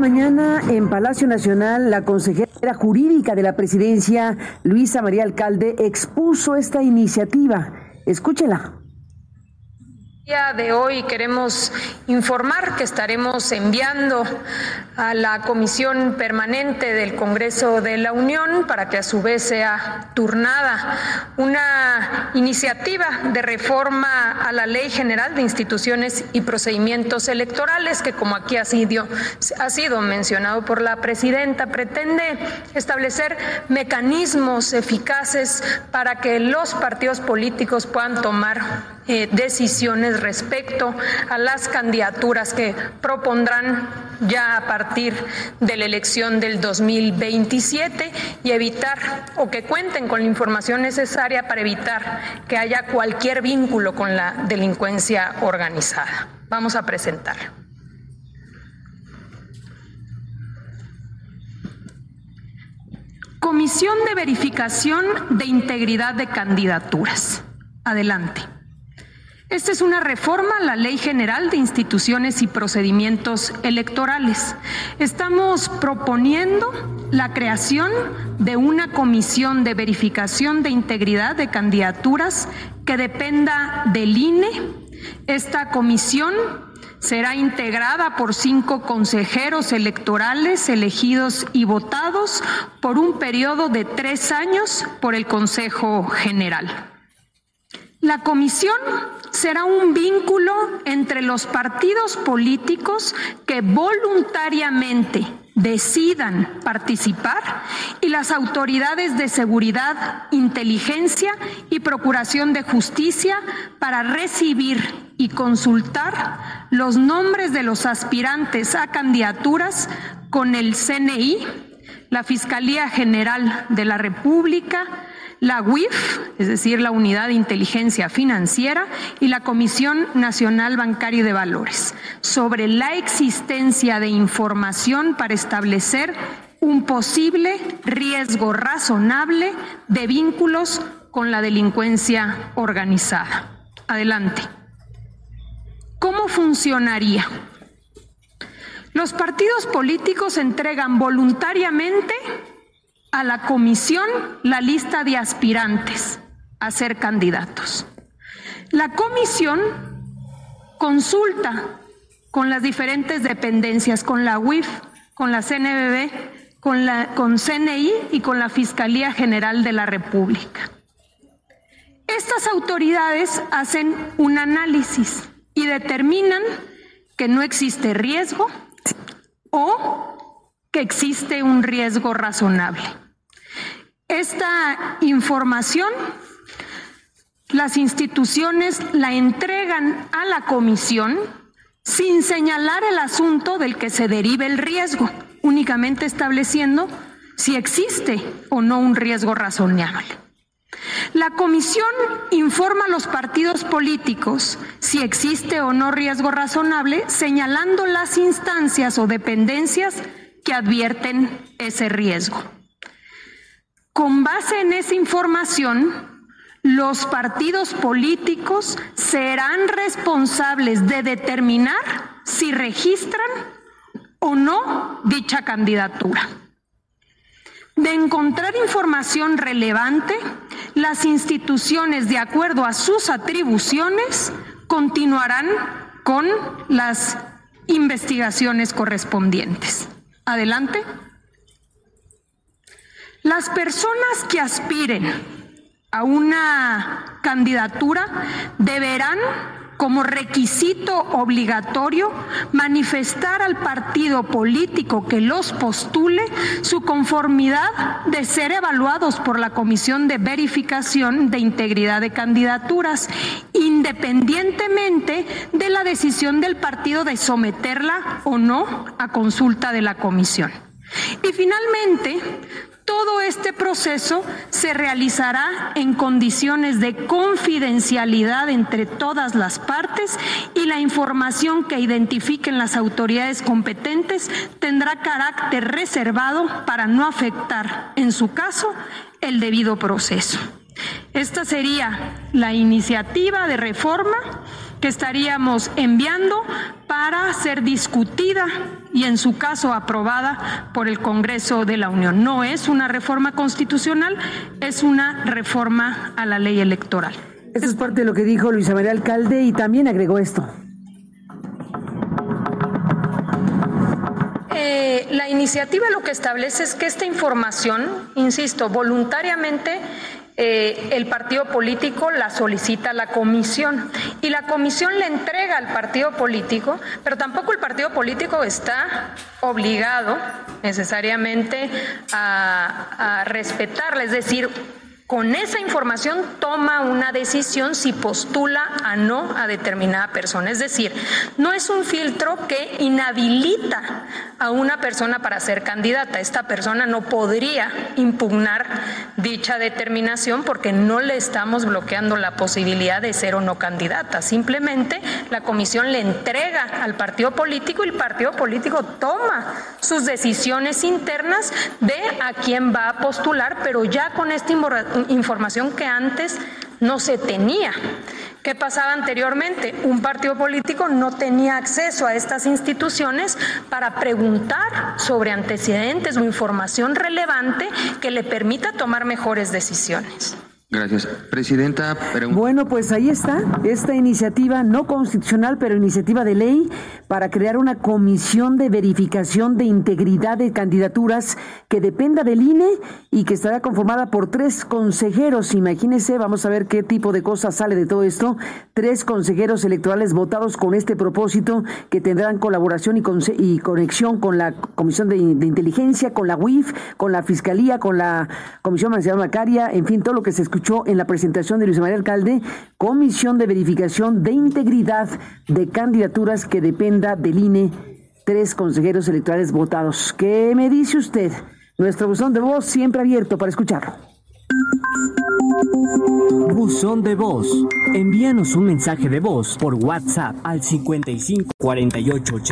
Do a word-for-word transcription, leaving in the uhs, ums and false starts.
mañana en Palacio Nacional, la consejera jurídica de la presidencia, Luisa María Alcalde, expuso esta iniciativa. Escúchela. El día de hoy queremos informar que estaremos enviando a la Comisión Permanente del Congreso de la Unión, para que a su vez sea turnada, una iniciativa de reforma a la Ley General de Instituciones y Procedimientos Electorales que, como aquí ha sido, ha sido mencionado por la presidenta, pretende establecer mecanismos eficaces para que los partidos políticos puedan tomar eh, decisiones respecto a las candidaturas que propondrán ya a partir de la elección del dos mil veintisiete y evitar o que cuenten con la información necesaria para evitar que haya cualquier vínculo con la delincuencia organizada. Vamos a presentar. Comisión de Verificación de Integridad de Candidaturas. Adelante. Esta es una reforma a la Ley General de Instituciones y Procedimientos Electorales. Estamos proponiendo la creación de una comisión de verificación de integridad de candidaturas que dependa del I N E. Esta comisión será integrada por cinco consejeros electorales elegidos y votados por un periodo de tres años por el Consejo General. La comisión será un vínculo entre los partidos políticos que voluntariamente decidan participar y las autoridades de seguridad, inteligencia y procuración de justicia para recibir y consultar los nombres de los aspirantes a candidaturas con el C N I, la Fiscalía General de la República, la U I F, es decir, la Unidad de Inteligencia Financiera, y la Comisión Nacional Bancaria y de Valores, sobre la existencia de información para establecer un posible riesgo razonable de vínculos con la delincuencia organizada. Adelante. ¿Cómo funcionaría? Los partidos políticos entregan voluntariamente a la comisión la lista de aspirantes a ser candidatos. La comisión consulta con las diferentes dependencias, con la U I F, con la C N B B, con la con C N I y con la Fiscalía General de la República. Estas autoridades hacen un análisis y determinan que no existe riesgo o que existe un riesgo razonable. Esta información, las instituciones la entregan a la comisión sin señalar el asunto del que se derive el riesgo, únicamente estableciendo si existe o no un riesgo razonable. La comisión informa a los partidos políticos si existe o no riesgo razonable, señalando las instancias o dependencias que advierten ese riesgo. Con base en esa información, los partidos políticos serán responsables de determinar si registran o no dicha candidatura. De encontrar información relevante, las instituciones, de acuerdo a sus atribuciones, continuarán con las investigaciones correspondientes. Adelante. Las personas que aspiren a una candidatura deberán, como requisito obligatorio, manifestar al partido político que los postule su conformidad de ser evaluados por la Comisión de Verificación de Integridad de Candidaturas, independientemente de la decisión del partido de someterla o no a consulta de la comisión. Y finalmente, todo este proceso se realizará en condiciones de confidencialidad entre todas las partes y la información que identifiquen las autoridades competentes tendrá carácter reservado para no afectar, en su caso, el debido proceso. Esta sería la iniciativa de reforma que estaríamos enviando para ser discutida y en su caso aprobada por el Congreso de la Unión. No es una reforma constitucional, es una reforma a la ley electoral. Esto es parte de lo que dijo Luisa María Alcalde y también agregó esto. Eh, la iniciativa lo que establece es que esta información, insisto, voluntariamente eh, el partido político la solicita a la comisión y la comisión le entrega al partido político, pero tampoco el partido político está obligado necesariamente a, a respetarla, es decir, con esa información toma una decisión si postula a no a determinada persona. Es decir, no es un filtro que inhabilita a una persona para ser candidata. Esta persona no podría impugnar dicha determinación porque no le estamos bloqueando la posibilidad de ser o no candidata. Simplemente la comisión le entrega al partido político y el partido político toma sus decisiones internas de a quién va a postular, pero ya con esta información que antes no se tenía. ¿Qué pasaba anteriormente? Un partido político no tenía acceso a estas instituciones para preguntar sobre antecedentes o información relevante que le permita tomar mejores decisiones. Gracias. Presidenta. Pregunta. Bueno, pues ahí está, esta iniciativa no constitucional, pero iniciativa de ley para crear una comisión de verificación de integridad de candidaturas que dependa del I N E y que estará conformada por tres consejeros. Imagínense, vamos a ver qué tipo de cosas sale de todo esto. Tres consejeros electorales votados con este propósito que tendrán colaboración y, con, y conexión con la Comisión de, de Inteligencia, con la U I F, con la Fiscalía, con la Comisión Nacional Bancaria, en fin, todo lo que se escuchó en la presentación de Luisa María Alcalde, comisión de verificación de integridad de candidaturas que dependa del I N E, tres consejeros electorales votados. ¿Qué me dice usted? Nuestro buzón de voz siempre abierto para escucharlo. Buzón de voz. Envíanos un mensaje de voz por WhatsApp al cincuenta y cinco cuarenta y ocho ochenta.